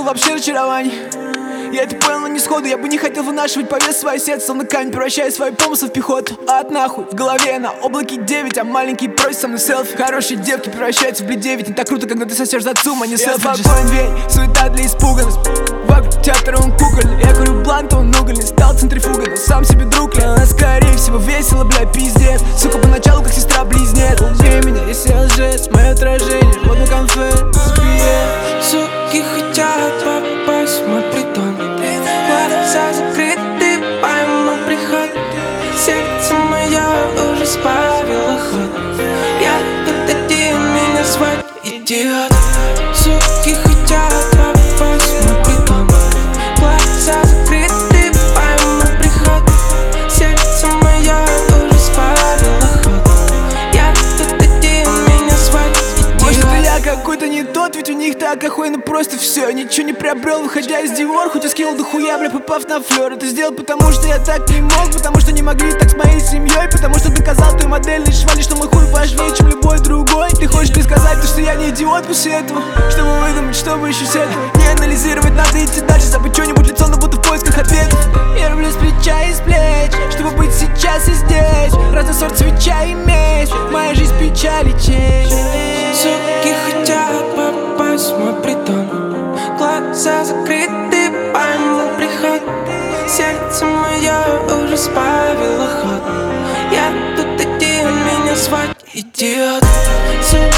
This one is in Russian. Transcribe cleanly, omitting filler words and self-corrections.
был вообще разочарований. Я это понял, но не сходу. Я бы не хотел вынашивать по весу свое сердце, словно камень, превращая свои помыслы в пехоту. От нахуй, в голове на облаке 9, а маленький просит со мной селфи. Хорошие девки превращаются в Бли-9. Не так круто, когда ты сосешь за цум, а не селфи. Я спокоен, верь, суета для испуганных. Вокруг театра он кукольный. Я курю блант, он угольный. Стал центрифугой, но сам себе друг. Она скорее всего весело, бля, пиздец. Сука, поначалу как сестра-близнец. Убей меня, если я лжец. Мое отражение, вот на конфет. Суки хотят попасть в мой притон. Глаза закрыты, пойму приход. Сердце мое уже сбавило ход. Я тут один, меня звать идиот. Суки хотят попасть в мой притон. Глаза закрыты, пойму приход. Сердце мое уже сбавило ход. Я тут один, меня звать идиот. Может, это я какой-то не тот, ведь у них так охуенно просто все. Ничего не приобрел, выходя из Dior. Хоть и скинул дохуя, бля, попав на флёр. Это сделал, потому что я так не мог. Потому что не могли так с моей семьей. Потому что доказал той модельной швали, что мой хуй важнее, чем любой другой. Ты хочешь мне сказать, то, что я не идиот после этого? Чтобы выдумать, чтобы еще с этого не анализировать, надо идти дальше. Забыть что-нибудь лицо, но будто в поисках ответов. Я рублю с плеча и с плеч, чтобы быть сейчас и здесь. Разный сорт свеча и меч, моя жизнь печаль и честь. Суки хотят попасть в мой притон. Глаза закрыты, пойму приход. Сердце мое уже сбавило ход. Я тут один, меня звать идиот.